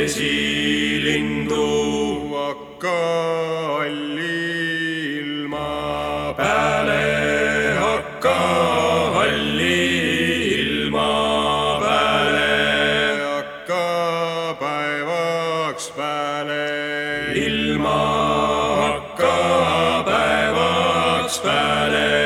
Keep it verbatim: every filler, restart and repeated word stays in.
vesilindu. Hakka halli ilma pääle, hakka halli ilma pääle. Hakka päevaks pääle ilma, hakka päevaks pääle.